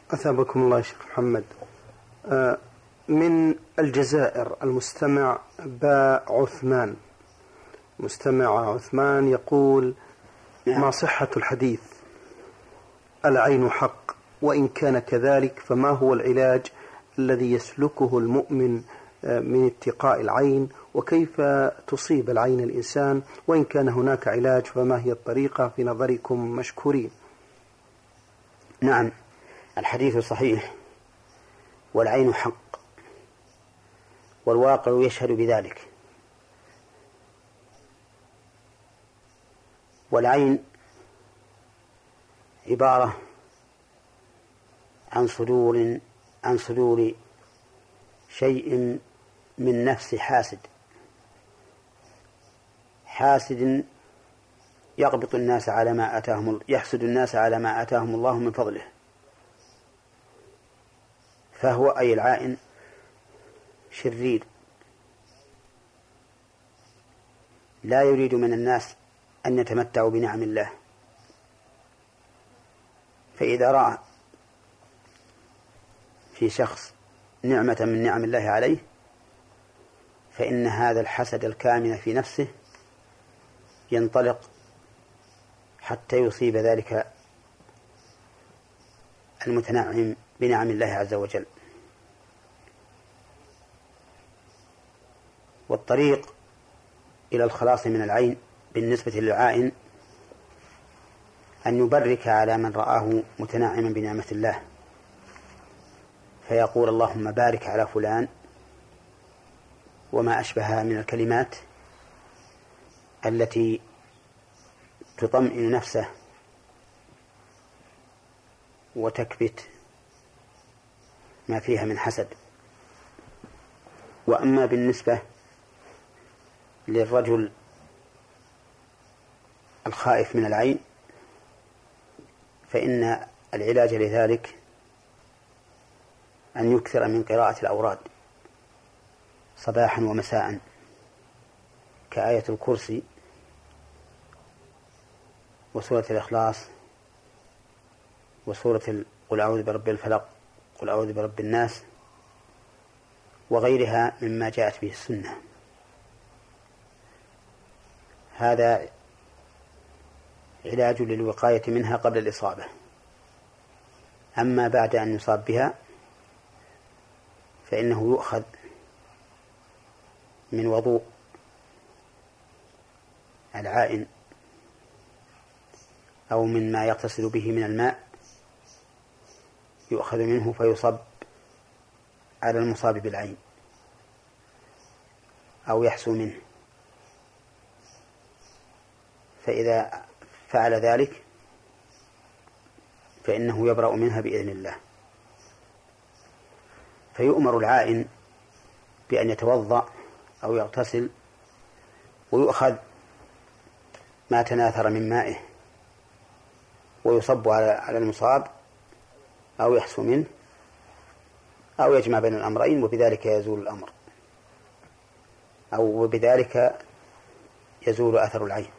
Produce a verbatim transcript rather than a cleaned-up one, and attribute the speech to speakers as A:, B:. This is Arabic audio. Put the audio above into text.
A: أثابكم الله شيخ محمد. من الجزائر المستمع باء عثمان، مستمع عثمان يقول: ما صحة الحديث العين حق؟ وإن كان كذلك فما هو العلاج الذي يسلكه المؤمن من اتقاء العين؟ وكيف تصيب العين الإنسان؟ وإن كان هناك علاج فما هي الطريقة في نظركم؟ مشكورين.
B: نعم، الحديث صحيح والعين حق، والواقع يشهد بذلك. والعين عبارة عن صدور عن صدور شيء من نفس حاسد حاسد يقبط الناس على ما آتاهم يحسد الناس على ما آتاهم الله من فضله، فهو أي العائن شرير لا يريد من الناس أن يتمتعوا بنعم الله، فإذا رأى في شخص نعمة من نعم الله عليه فإن هذا الحسد الكامن في نفسه ينطلق حتى يصيب ذلك المتنعم بنعم الله عز وجل. والطريق إلى الخلاص من العين بالنسبة للعائن أن يبرك على من رآه متنعما بنعمة الله، فيقول: اللهم بارك على فلان، وما أشبهها من الكلمات التي تطمئن نفسه وتكبت ما فيها من حسد. وأما بالنسبة للرجل الخائف من العين فإن العلاج لذلك أن يكثر من قراءة الأوراد صباحا ومساء كآية الكرسي وسورة الإخلاص وسورة قل أعوذ برب الفلق قل أعوذ برب الناس وغيرها مما جاءت به السنة. هذا علاج للوقاية منها قبل الإصابة. أما بعد أن يصاب بها فإنه يؤخذ من وضوء العائن أو من ما يغتسل به من الماء، يؤخذ منه فيصب على المصاب بالعين أو يحسو منه، فإذا فعل ذلك فإنه يبرأ منها بإذن الله. فيؤمر العائن بأن يتوضأ أو يغتسل ويؤخذ ما تناثر من مائه ويصب على المصاب أو يحسو منه أو يجمع بين الأمرين، وبذلك يزول الأمر أو وبذلك يزول أثر العين.